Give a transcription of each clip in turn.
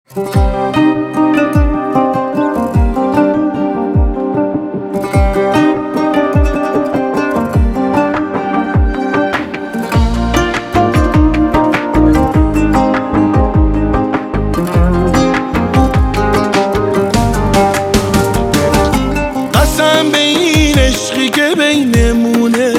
قسم به این عشقی که بینمونه،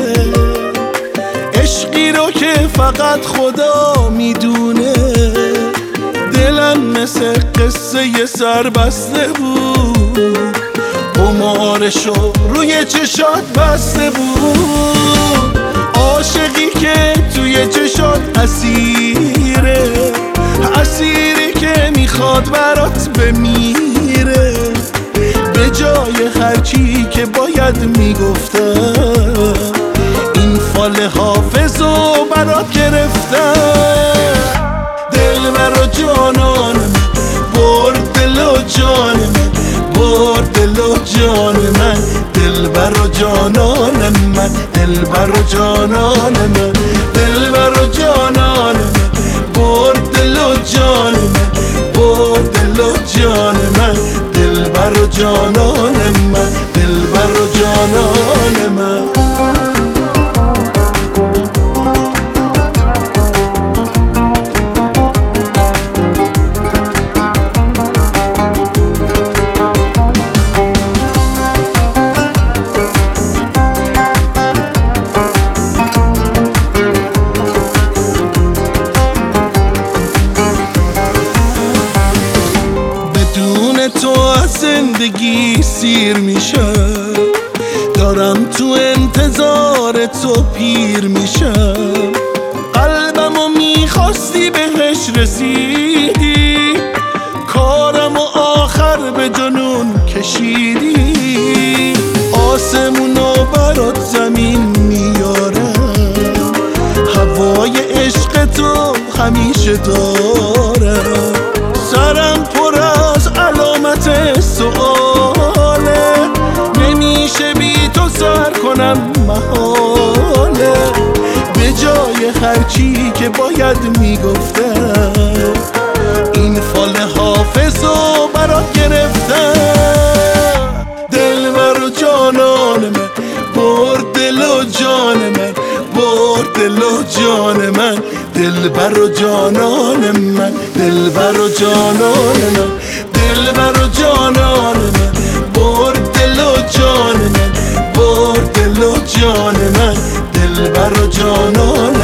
عشقی رو که فقط خدا میدونه. دلم مثل قصه سربسته بود، قمارشو روی چشات بسته بود. عاشقی که توی چشات اسیره، اسیری که میخواد برات بمیره. به جای هرچی که باید میگفتم، این فال حافظو برات گرفتم. دلبر و جانانم برد دل و جان من، برد دل و جان من. دلبر و جانان من، دلبر و جانان من، دلبر و جانان من. برد دل و جان من، برد دل و جان من. دلبر و جانان من، دلبر و جانان من. تو از زندگی سیر میشم، دارم تو انتظار تو پیر میشم. قلبمو میخواستی بهش رسیدی، کارمو آخر به جنون کشیدی. آسمونو برات زمین میارم، هوای عشق تو همیشه دارم. سرم پر از علامت سؤاله، نمیشه بی تو سر کنم محاله. به جای هرچی که باید میگفتم، این فال حافظو برات گرفتم. دلبر و جانان من برد دل و جان من، برد دل و جان من. دلبر و جانان من، دلبر و جانان من، دلبر و جانان من. برد دل و جان من، برد دل و جان من. دلبر و جانان